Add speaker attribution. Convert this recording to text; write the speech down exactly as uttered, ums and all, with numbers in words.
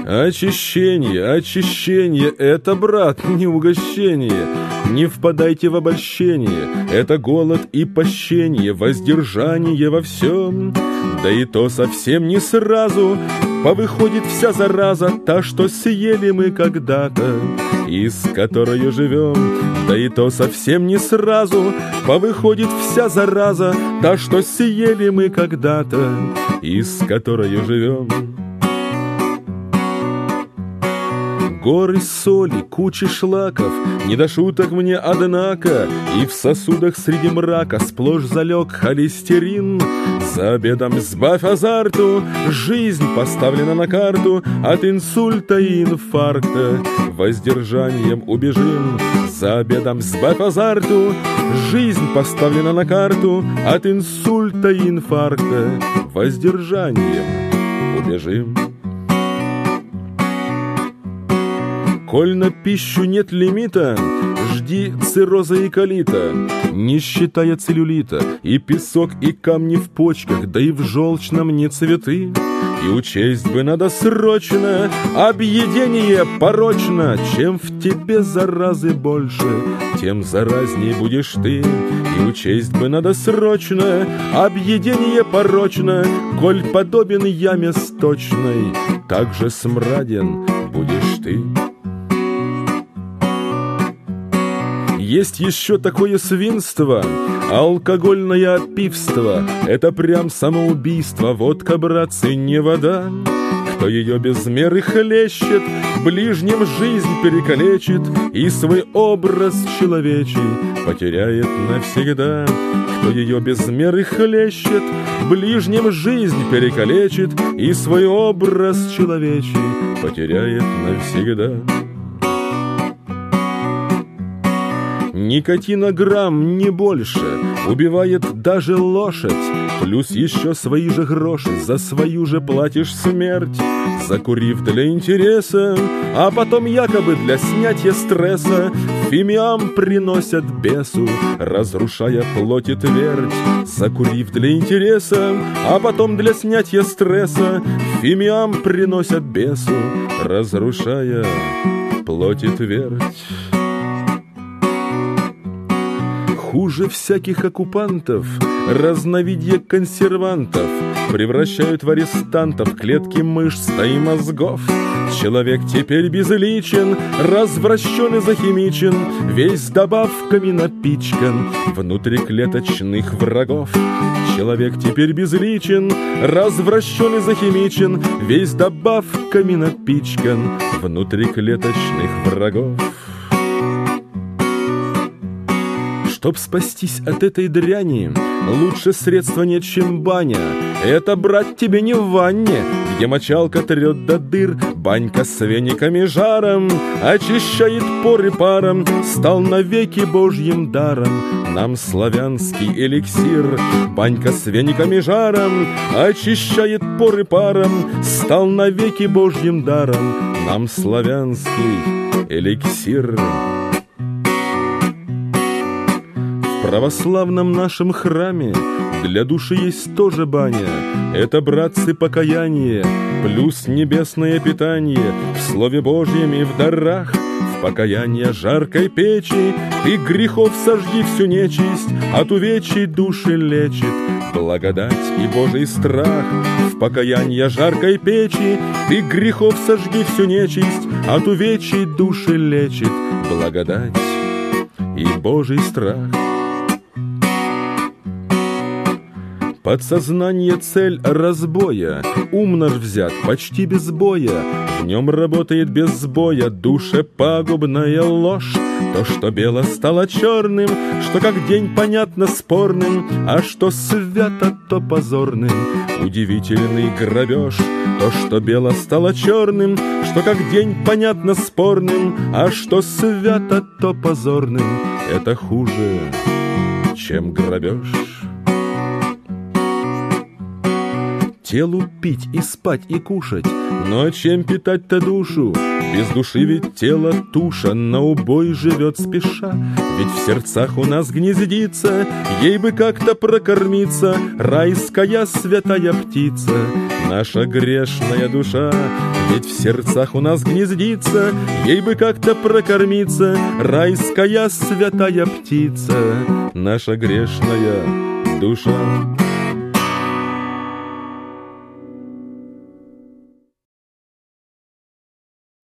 Speaker 1: Очищение, очищение — это, брат, не угощение. Не впадайте в обольщение, это голод и пощение, воздержание во всем. Да и то совсем не сразу повыходит вся зараза, та, что съели мы когда-то и с которой живем. Да и то совсем не сразу повыходит вся зараза, та, что съели мы когда-то и с которой живем. Горы соли, кучи шлаков, не до шуток мне, однако, и в сосудах среди мрака сплошь залег холестерин. За обедом сбавь азарту, жизнь поставлена на карту, от инсульта и инфаркта воздержанием убежим. За обедом сбавь азарту, жизнь поставлена на карту, от инсульта и инфаркта воздержанием убежим. Коль на пищу нет лимита, жди цирроза и колита, не считая целлюлита, и песок, и камни в почках, да и в желчном не цветы. И учесть бы надо срочно, объедение порочно. Чем в тебе заразы больше, тем заразней будешь ты. И учесть бы надо срочно, объедение порочно. Коль подобен яме сточной, так же смраден будешь ты. Есть еще такое свинство, алкогольное пивство. Это прям самоубийство, водка, братцы, не вода. Кто ее без меры хлещет, ближним жизнь перекалечит и свой образ человечий потеряет навсегда. Кто ее без меры хлещет, ближним жизнь перекалечит и свой образ человечий потеряет навсегда. Никотинограмм, не больше, убивает даже лошадь. Плюс еще свои же гроши, за свою же платишь смерть. Закурив для интереса, а потом якобы для снятия стресса, фимиам приносят бесу, разрушая плоть и твердь. Закурив для интереса, а потом для снятия стресса, фимиам приносят бесу, разрушая плоть и твердь. Хуже всяких оккупантов разновидье консервантов превращают в арестантов клетки мышц да и мозгов. Человек теперь безличен, развращен и захимичен, весь добавками напичкан внутриклеточных врагов. Человек теперь безличен, развращен и захимичен, весь добавками напичкан внутриклеточных врагов. Чтоб спастись от этой дряни, лучше средства нет, чем баня. Это, брат, тебе не в ванне, где мочалка трет до дыр. Банька с вениками жаром очищает поры паром, стал навеки Божьим даром нам славянский эликсир. Банька с вениками жаром очищает поры паром, стал навеки Божьим даром нам славянский эликсир. В православном нашем храме для души есть тоже баня. Это, братцы, покаяние, плюс небесное питание в Слове Божьем и в дарах. В покаяние жаркой печи ты грехов сожги всю нечисть, от увечий души лечит благодать и Божий страх. В покаяние жаркой печи ты грехов сожги всю нечисть, от увечий души лечит благодать и Божий страх. Подсознание — цель разбоя, ум наш взят почти без боя, в нем работает без сбоя душепагубная ложь. То, что бело стало черным, что как день понятно спорным, а что свято, то позорным, удивительный грабеж. То, что бело стало черным, что как день понятно спорным, а что свято, то позорным, это хуже, чем грабеж. телу пить и спать и кушать. Но чем питать-то душу? Без души ведь тело туша, на убой живет спеша. Ведь в сердцах у нас гнездится, ей бы как-то прокормиться, райская святая птица, наша грешная душа. Ведь в сердцах у нас гнездится, ей бы как-то прокормиться, райская святая птица, наша грешная душа.